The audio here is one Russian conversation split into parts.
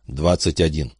21.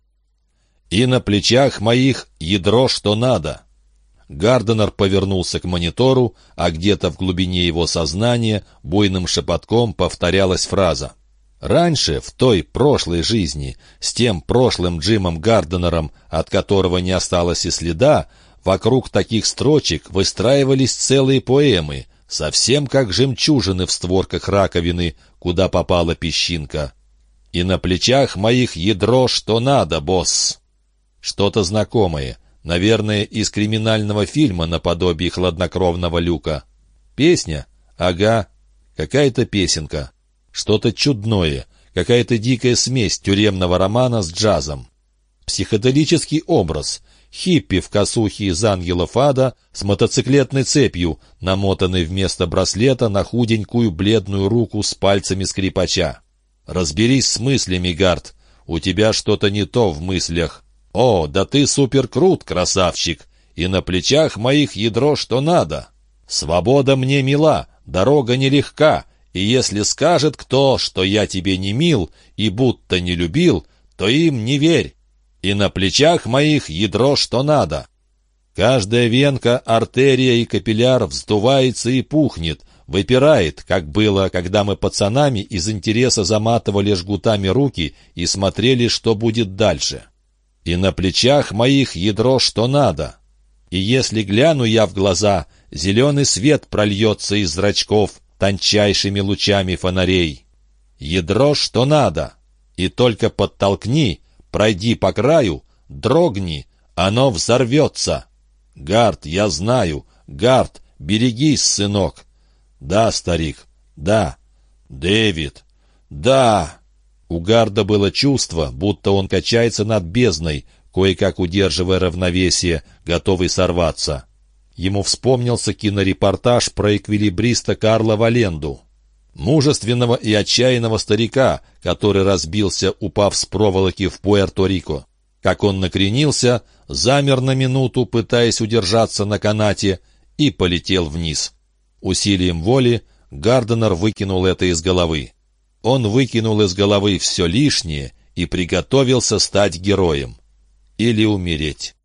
«И на плечах моих ядро, что надо». Гарденер повернулся к монитору, а где-то в глубине его сознания буйным шепотком повторялась фраза. Раньше, в той прошлой жизни, с тем прошлым Джимом Гарденером, от которого не осталось и следа, вокруг таких строчек выстраивались целые поэмы, совсем как жемчужины в створках раковины, куда попала песчинка. «И на плечах моих ядро, что надо, босс». Что-то знакомое, наверное, из криминального фильма наподобие «Хладнокровного Люка». Песня? Ага, какая-то песенка. Что-то чудное, какая-то дикая смесь тюремного романа с джазом. Психоделический образ. Хиппи в косухе из «Ангелов ада» с мотоциклетной цепью, намотанной вместо браслета на худенькую бледную руку с пальцами скрипача. Разберись с мыслями, Гард. У тебя что-то не то в мыслях. О, да ты суперкрут, красавчик. И на плечах моих ядро, что надо. Свобода мне мила, дорога нелегка. И если скажет кто, что я тебе не мил и будто не любил, то им не верь. И на плечах моих ядро, что надо. Каждая венка, артерия и капилляр вздувается и пухнет, выпирает, как было, когда мы пацанами из интереса заматывали жгутами руки и смотрели, что будет дальше. И на плечах моих ядро, что надо. И если гляну я в глаза, зеленый свет прольется из зрачков тончайшими лучами фонарей. Ядро, что надо. И только подтолкни, пройди по краю, дрогни, оно взорвется. Гард, я знаю, Гард, берегись, сынок. Да, старик, да. Дэвид, да. У Гарда было чувство, будто он качается над бездной, кое-как удерживая равновесие, готовый сорваться. Ему вспомнился кинорепортаж про эквилибриста Карла Валенду, мужественного и отчаянного старика, который разбился, упав с проволоки в Пуэрто-Рико. Как он накренился, замер на минуту, пытаясь удержаться на канате, и полетел вниз. Усилием воли Гарденер выкинул это из головы. Он выкинул из головы все лишнее и приготовился стать героем. Или умереть.